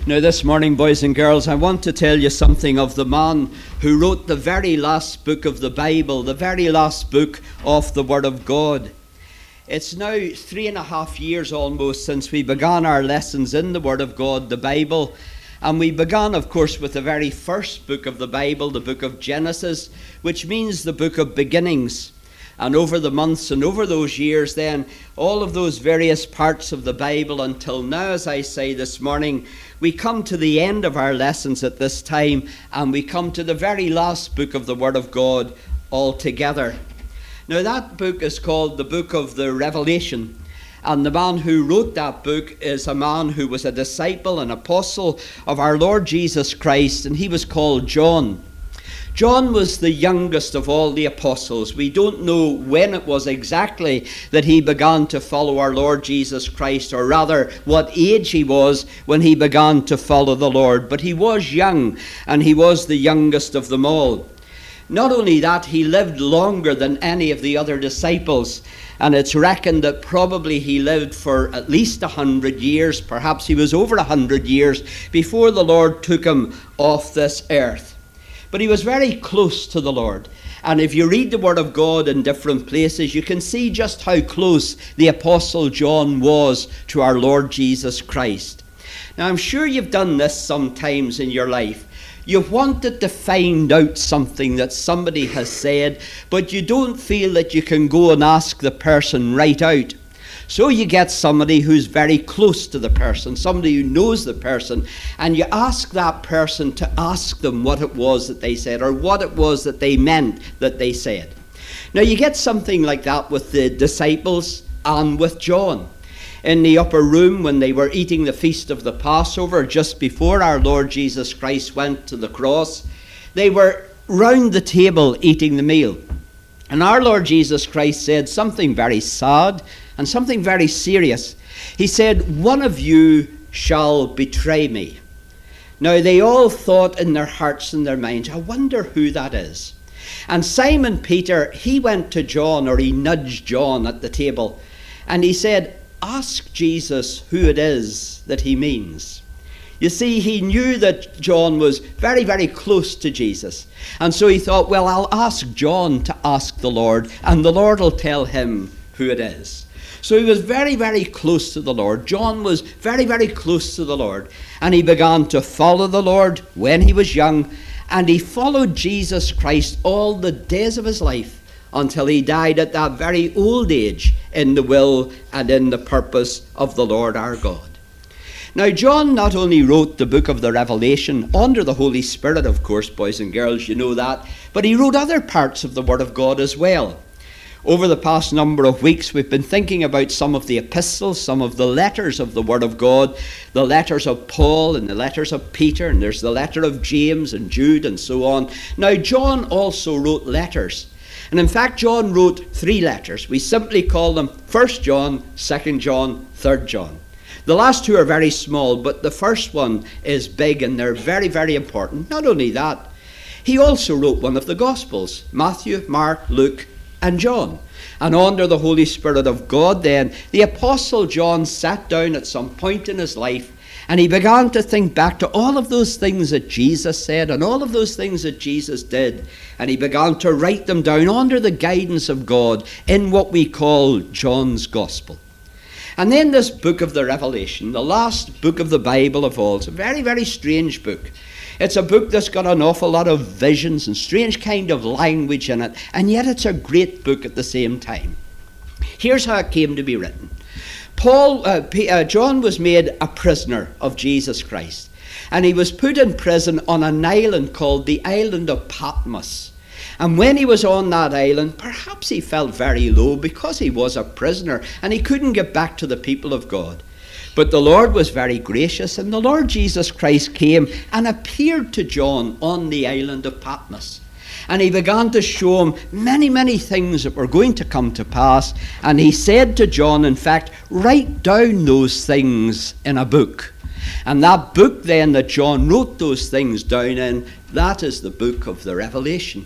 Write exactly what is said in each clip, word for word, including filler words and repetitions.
Now this morning, boys and girls, I want to tell you something of the man who wrote the very last book of the Bible, the very last book of the Word of God. It's now three and a half years almost since we began our lessons in the Word of God, the Bible. And we began, of course, with the very first book of the Bible, the book of Genesis, which means the book of beginnings. And over the months and over those years then, all of those various parts of the Bible until now, as I say this morning, we come to the end of our lessons at this time, and we come to the very last book of the Word of God altogether. Now that book is called the Book of the Revelation, and the man who wrote that book is a man who was a disciple, an apostle of our Lord Jesus Christ, and he was called John. John was the youngest of all the apostles. We don't know when it was exactly that he began to follow our Lord Jesus Christ, or rather what age he was when he began to follow the Lord. But he was young, and he was the youngest of them all. Not only that, he lived longer than any of the other disciples, and it's reckoned that probably he lived for at least a hundred years, perhaps he was over a hundred years, before the Lord took him off this earth. But he was very close to the Lord. And if you read the Word of God in different places, you can see just how close the Apostle John was to our Lord Jesus Christ. Now, I'm sure you've done this sometimes in your life. You've wanted to find out something that somebody has said, but you don't feel that you can go and ask the person right out. So you get somebody who's very close to the person, somebody who knows the person, and you ask that person to ask them what it was that they said, or what it was that they meant that they said. Now you get something like that with the disciples and with John. In the upper room when they were eating the feast of the Passover, just before our Lord Jesus Christ went to the cross, they were round the table eating the meal. And our Lord Jesus Christ said something very sad and something very serious. He said, "One of you shall betray me." Now they all thought in their hearts and their minds, I wonder who that is. And Simon Peter, he went to John, or he nudged John at the table, and he said, "Ask Jesus who it is that he means." You see, he knew that John was very, very close to Jesus. And so he thought, well, I'll ask John to ask the Lord, and the Lord will tell him who it is. So he was very, very close to the Lord. John was very, very close to the Lord. And he began to follow the Lord when he was young. And he followed Jesus Christ all the days of his life until he died at that very old age in the will and in the purpose of the Lord our God. Now, John not only wrote the book of the Revelation under the Holy Spirit, of course, boys and girls, you know that, but he wrote other parts of the Word of God as well. Over the past number of weeks, we've been thinking about some of the epistles, some of the letters of the Word of God, the letters of Paul and the letters of Peter, and there's the letter of James and Jude and so on. Now, John also wrote letters. And in fact, John wrote three letters. We simply call them First John, Second John, Third John. The last two are very small, but the first one is big, and they're very, very important. Not only that, he also wrote one of the Gospels, Matthew, Mark, Luke, and John. And under the Holy Spirit of God then, the Apostle John sat down at some point in his life, and he began to think back to all of those things that Jesus said and all of those things that Jesus did. And he began to write them down under the guidance of God in what we call John's Gospel. And then this book of the Revelation, the last book of the Bible of all, it's a very, very strange book. It's a book that's got an awful lot of visions and strange kind of language in it, and yet it's a great book at the same time. Here's how it came to be written. Paul, uh, P, uh, John was made a prisoner of Jesus Christ, and he was put in prison on an island called the island of Patmos. And when he was on that island, perhaps he felt very low because he was a prisoner and he couldn't get back to the people of God. But the Lord was very gracious, and the Lord Jesus Christ came and appeared to John on the island of Patmos. And he began to show him many, many things that were going to come to pass. And he said to John, in fact, write down those things in a book. And that book then that John wrote those things down in, that is the book of the Revelation.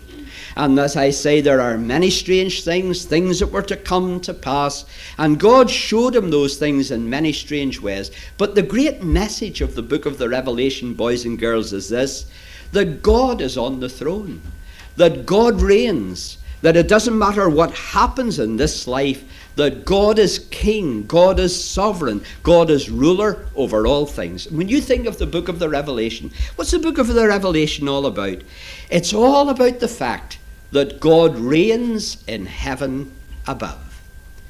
And as I say, there are many strange things, things that were to come to pass. And God showed him those things in many strange ways. But the great message of the book of the Revelation, boys and girls, is this: that God is on the throne, that God reigns, that it doesn't matter what happens in this life, that God is king, God is sovereign, God is ruler over all things. When you think of the book of the Revelation, what's the book of the Revelation all about? It's all about the fact that God reigns in heaven above.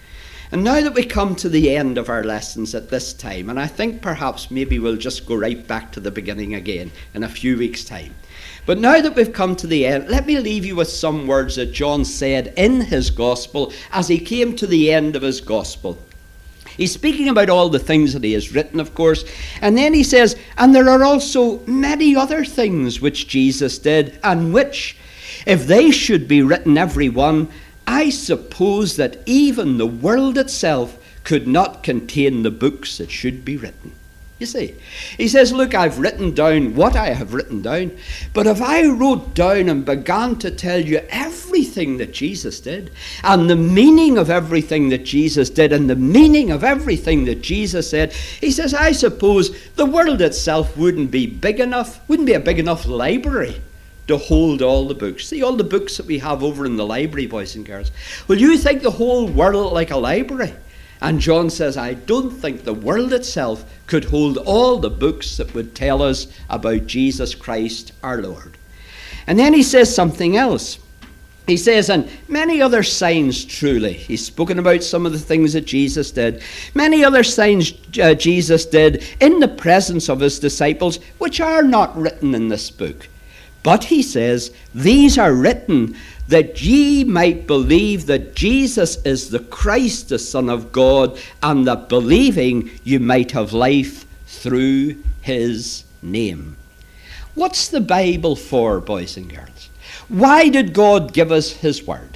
And now that we come to the end of our lessons at this time, and I think perhaps maybe we'll just go right back to the beginning again in a few weeks' time. But now that we've come to the end, let me leave you with some words that John said in his gospel as he came to the end of his gospel. He's speaking about all the things that he has written, of course. And then he says, and there are also many other things which Jesus did, and which, if they should be written every one, I suppose that even the world itself could not contain the books that should be written. You see, he says, look, I've written down what I have written down, but if I wrote down and began to tell you everything that Jesus did, and the meaning of everything that Jesus did, and the meaning of everything that Jesus said, he says, I suppose the world itself wouldn't be big enough, wouldn't be a big enough library to hold all the books. See all the books that we have over in the library, boys and girls. Well, you think the whole world like a library? And John says, I don't think the world itself could hold all the books that would tell us about Jesus Christ our Lord. And then he says something else. He says, and many other signs truly. He's spoken about some of the things that Jesus did. Many other signs uh, Jesus did in the presence of his disciples, which are not written in this book. But he says, these are written that ye might believe that Jesus is the Christ, the Son of God, and that believing you might have life through his name. What's the Bible for, boys and girls? Why did God give us his word?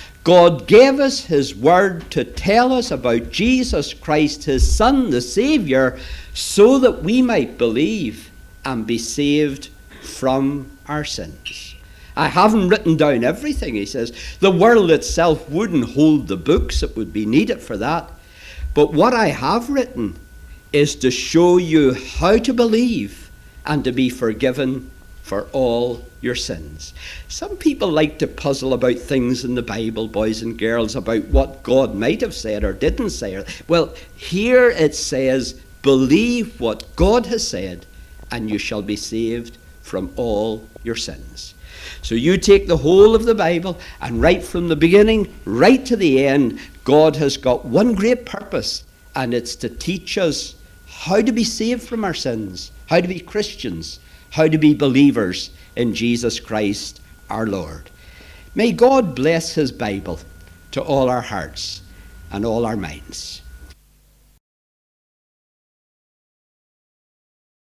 God gave us his word to tell us about Jesus Christ, his Son, the Savior, so that we might believe and be saved from our sins. I haven't written down everything, he says. The world itself wouldn't hold the books that would be needed for that. But what I have written is to show you how to believe and to be forgiven for all your sins. Some people like to puzzle about things in the Bible, boys and girls, about what God might have said or didn't say. Well, here it says, believe what God has said, and you shall be saved from all your sins. So you take the whole of the Bible, and right from the beginning, right to the end, God has got one great purpose, and it's to teach us how to be saved from our sins, how to be Christians, how to be believers in Jesus Christ our Lord. May God bless his Bible to all our hearts and all our minds.